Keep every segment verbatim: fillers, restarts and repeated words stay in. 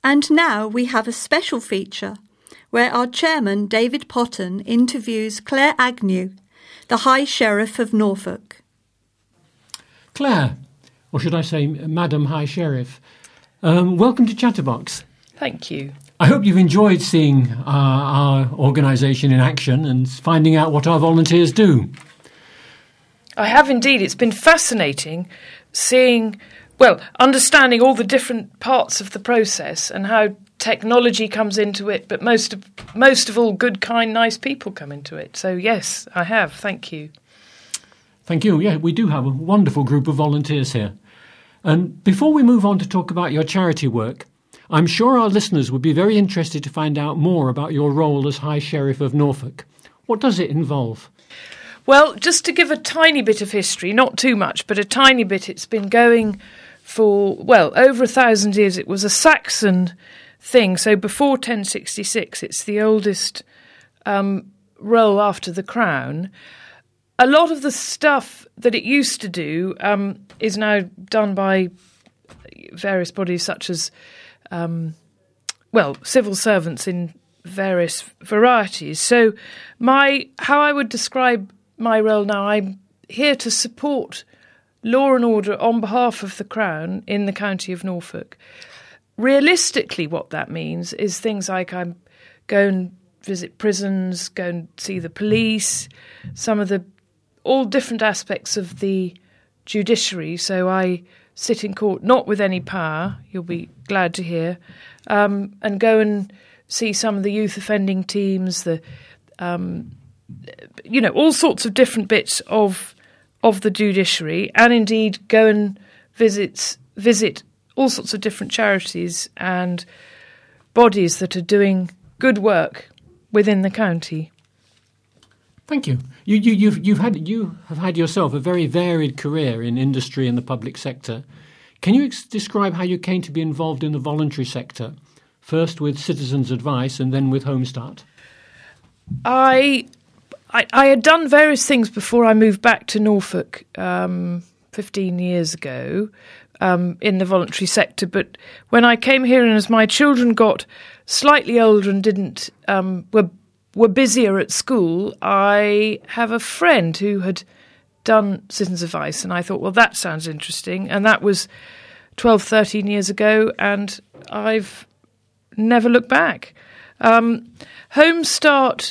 And now we have a special feature where our chairman, David Potton, interviews Claire Agnew, the High Sheriff of Norfolk. Claire, or should I say Madam High Sheriff, um, welcome to Chatterbox. Thank you. I hope you've enjoyed seeing our, our organisation in action and finding out what our volunteers do. I have indeed. It's been fascinating seeing, well, understanding all the different parts of the process and how technology comes into it, but most of, most of all, good, kind, nice people come into it. So, yes, I have. Thank you. Thank you. Yeah, we do have a wonderful group of volunteers here. And before we move on to talk about your charity work, I'm sure our listeners would be very interested to find out more about your role as High Sheriff of Norfolk. What does it involve? Well, just to give a tiny bit of history, not too much, but a tiny bit, it's been going for, well, over a thousand years. It was a Saxon thing, so before ten sixty-six, it's the oldest um, role after the crown. A lot of the stuff that it used to do um, is now done by various bodies such as, um, well, civil servants in various varieties. So my how I would describe my role now, I'm here to support law and order on behalf of the Crown in the county of Norfolk. Realistically, what that means is things like I go and visit prisons, go and see the police, some of the, all different aspects of the judiciary. So I sit in court, not with any power, you'll be glad to hear, um, and go and see some of the youth offending teams, the um, you know, all sorts of different bits of of the judiciary, and indeed go and visit visit all sorts of different charities and bodies that are doing good work within the county. Thank you. You you you've you've had you have had yourself a very varied career in industry and the public sector. Can you ex- describe how you came to be involved in the voluntary sector, first with Citizens Advice and then with Home Start? I. I, I had done various things before I moved back to Norfolk um, fifteen years ago um, in the voluntary sector. But when I came here and as my children got slightly older and didn't um, were were busier at school, I have a friend who had done Citizens Advice, and I thought, well, that sounds interesting. And that was twelve, thirteen years ago, and I've never looked back. Um, Home Start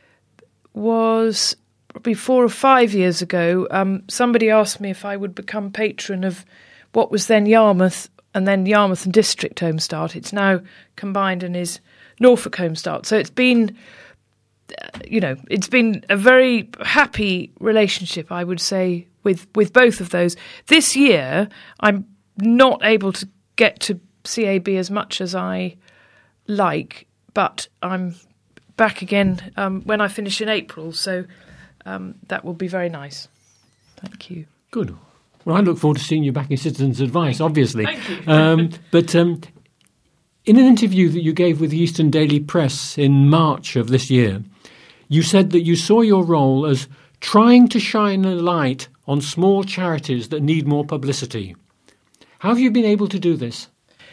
was probably four or five years ago. Um, somebody asked me if I would become patron of what was then Yarmouth and then Yarmouth and District Home Start. It's now combined and is Norfolk Home Start. So it's been, you know, it's been a very happy relationship, I would say, with, with both of those. This year, I'm not able to get to C A B as much as I like, but I'm back again um, when I finish in April, so um, that will be very nice. Thank you. Good. Well, I look forward to seeing you back in Citizens Advice, obviously. Thank you. um, but um, in an interview that you gave with the Eastern Daily Press in March of this year, you said that you saw your role as trying to shine a light on small charities that need more publicity. How have you been able to do this?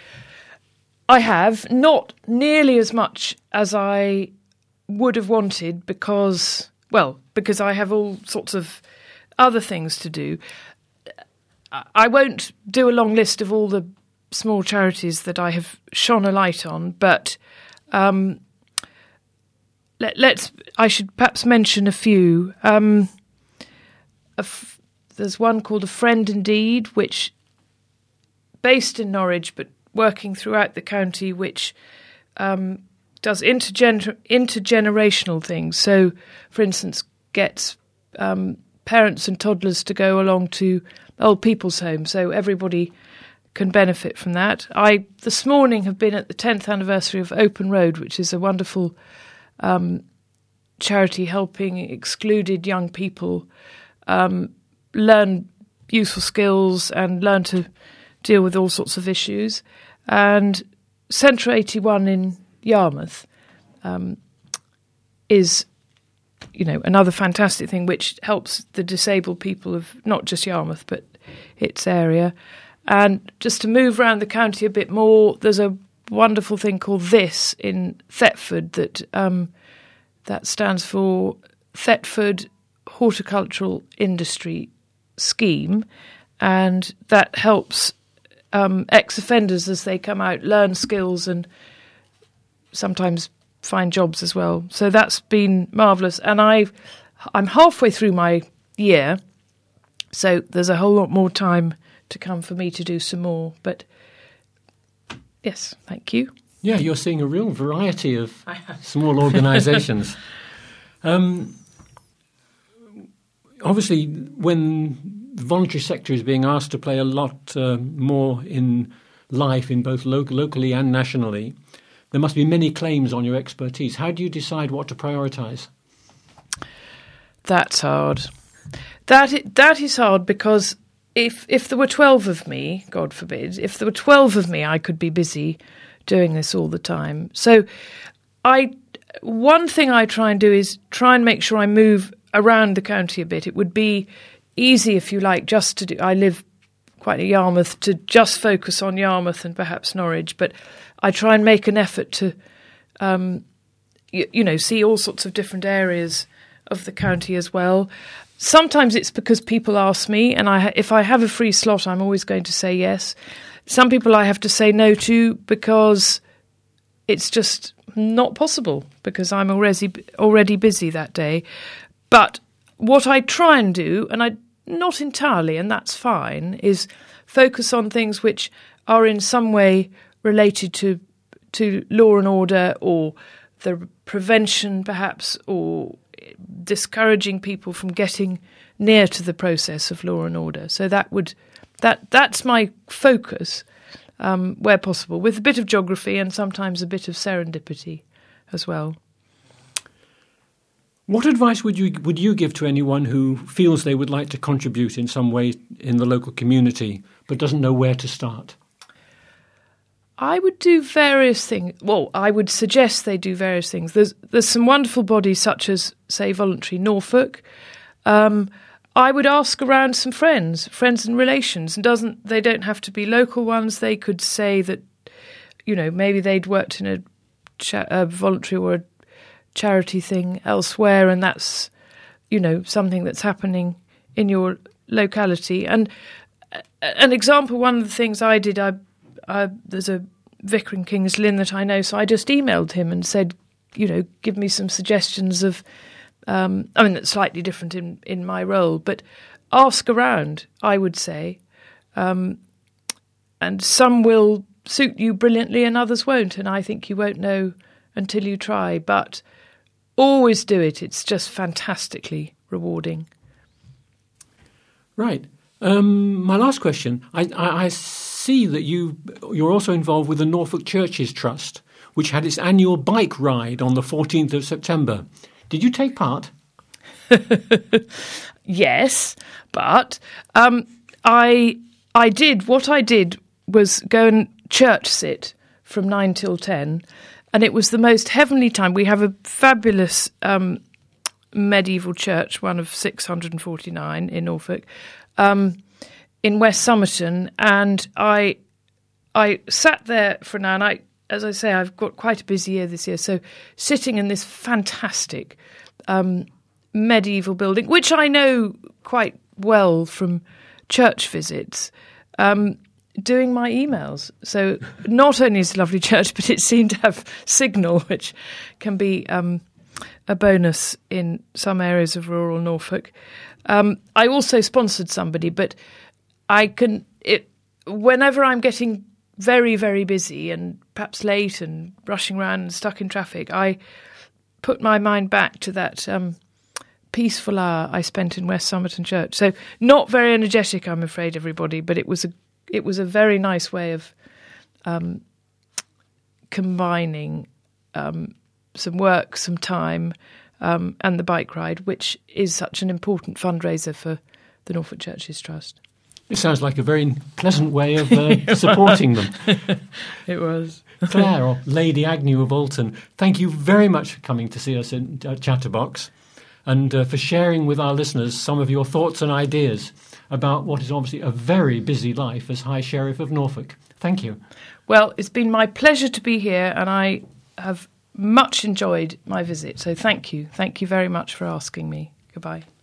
I have, not nearly as much as I would have wanted because, well, because I have all sorts of other things to do. I won't do a long list of all the small charities that I have shone a light on, but um, let, let's. I should perhaps mention a few. Um, a f- there's one called A Friend Indeed, which based in Norwich but working throughout the county, which um, does intergener- intergenerational things. So, for instance, gets um, parents and toddlers to go along to old people's homes, so everybody can benefit from that. I this morning have been at the tenth anniversary of Open Road, which is a wonderful um, charity helping excluded young people um, learn useful skills and learn to deal with all sorts of issues. And Centre eighty-one in Yarmouth um, is, you know, another fantastic thing which helps the disabled people of not just Yarmouth but its area. And just to move around the county a bit more, there's a wonderful thing called THIS in Thetford that um, that stands for Thetford Horticultural Industry Scheme, and that helps um, ex-offenders as they come out learn skills and sometimes find jobs as well. So that's been marvellous. And I've, I'm halfway through my year, so there's a whole lot more time to come for me to do some more. But yes, thank you. Yeah, you're seeing a real variety of small organisations. um, obviously, when the voluntary sector is being asked to play a lot uh, more in life, in both lo- locally and nationally, there must be many claims on your expertise. How do you decide what to prioritise? That's hard. That I- that is hard because if if there were twelve of me, God forbid, if there were twelve of me, I could be busy doing this all the time. So I one thing I try and do is try and make sure I move around the county a bit. It would be easy, if you like, just to do. I live quite near Yarmouth, to just focus on Yarmouth and perhaps Norwich, but I try and make an effort to, um, you, you know, see all sorts of different areas of the county as well. Sometimes it's because people ask me, and I, if I have a free slot, I'm always going to say yes. Some people I have to say no to because it's just not possible because I'm already already busy that day. But what I try and do, and I not entirely, and that's fine, is focus on things which are in some way related to to law and order, or the prevention perhaps, or discouraging people from getting near to the process of law and order. So that would that that's my focus um, where possible, with a bit of geography and sometimes a bit of serendipity as well. What advice would you would you give to anyone who feels they would like to contribute in some way in the local community but doesn't know where to start? I would do various things. Well, I would suggest they do various things. There's there's some wonderful bodies such as, say, Voluntary Norfolk. Um, I would ask around some friends, friends and relations, and doesn't they don't have to be local ones. They could say that, you know, maybe they'd worked in a, cha- a voluntary or a charity thing elsewhere, and that's, you know, something that's happening in your locality. And an example, one of the things I did, I. Uh, there's a vicar in King's Lynn that I know, so I just emailed him and said, you know, give me some suggestions of, um, I mean, it's slightly different in, in my role, but ask around, I would say. Um, and some will suit you brilliantly and others won't, and I think you won't know until you try, but always do it. It's just fantastically rewarding. Right. Um, my last question, I, I, I see that you, you're also involved with the Norfolk Churches Trust, which had its annual bike ride on the fourteenth of September. Did you take part? Yes, but um, I I did. What I did was go and church sit from nine till ten, and it was the most heavenly time. We have a fabulous um, medieval church, one of six hundred forty-nine in Norfolk, um, in West Somerton, and I I sat there for an hour. And I, as I say, I've got quite a busy year this year, so sitting in this fantastic um, medieval building, which I know quite well from church visits, um, doing my emails. So not only is it a lovely church, but it seemed to have signal, which can be um, a bonus in some areas of rural Norfolk. Um, I also sponsored somebody, but I can, it, whenever I'm getting very, very busy and perhaps late and rushing around and stuck in traffic, I put my mind back to that um, peaceful hour I spent in West Somerton Church. So not very energetic, I'm afraid, everybody, but it was a it was a very nice way of um, combining um, some work, some time, um, and the bike ride, which is such an important fundraiser for the Norfolk Churches Trust. It sounds like a very pleasant way of uh, supporting them. It was. Claire, or Lady Agnew of Alton, thank you very much for coming to see us in uh, Chatterbox. and uh, for sharing with our listeners some of your thoughts and ideas about what is obviously a very busy life as High Sheriff of Norfolk. Thank you. Well, it's been my pleasure to be here, and I have much enjoyed my visit. So thank you. Thank you very much for asking me. Goodbye.